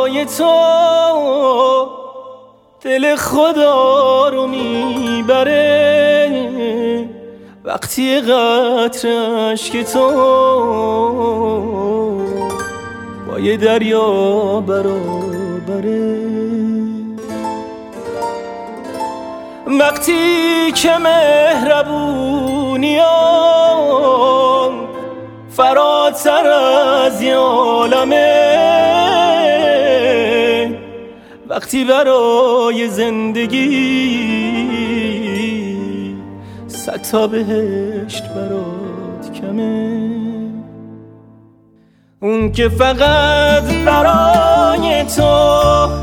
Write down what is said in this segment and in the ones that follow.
برای تو دل خدا رو میبره وقتی قطره اشک تو با یه دریا برابره. وقتی که مهربونیام فراتر از یه عالمه، وقتی برای زندگی صد تا بهشت برات کمه، اون که فقط برای تو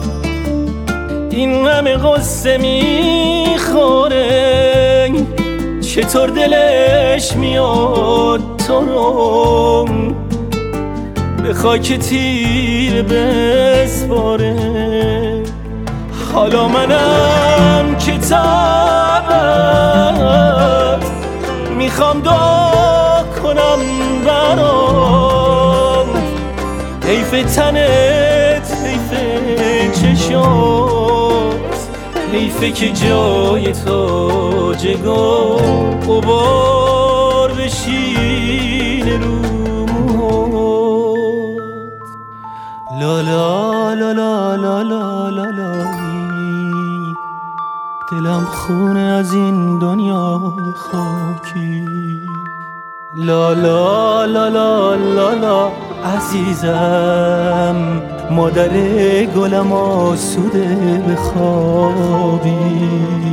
این همه قصه میخوره، چطور دلش میاد تو رو به خاک تیر بسپاره. حالا منم کتابت میخوام دعا کنم برات، حیف تنت حیف چشات، حیفه که جای تاج غبار بشینه رو موهات. لا لا لا لا لا لا لا لا، دلم خونه از این دنیای خاکی. لا لا لا لا لا لا عزیزم، مادر گلم آسوده بخوابی.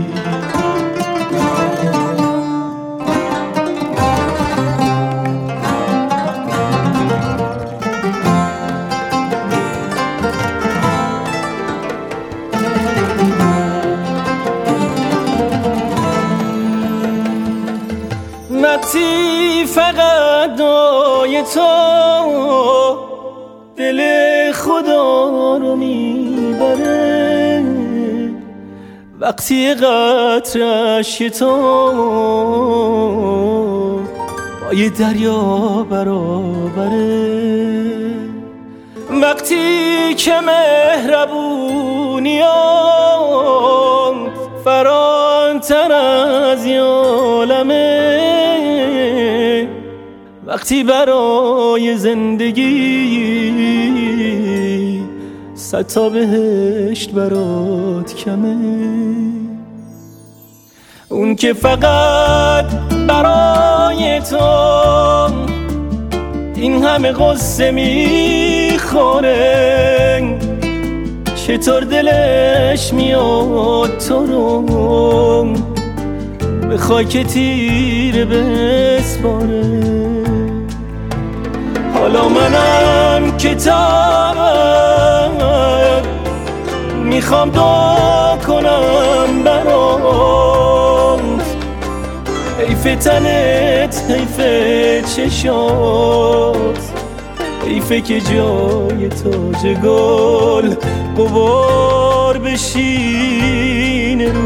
وقتی فقط دعای تو دل خدا رو میبره، وقتی قطره اشک تو با یه دریا برابره، وقتی که مهربونیام فراتر از یه عالمه، وقتی برای زندگی صد تا بهشت برات کمه، اون که فقط برای تو این همه قصه میخوره، چطور دلش میاد تو رو به خاک تیر بسپاره. حالا منم کتابت میخوام دعا کنم برات، حیف تنت حیف چشات، حیفه که جای تاج گل غبار بشینه رو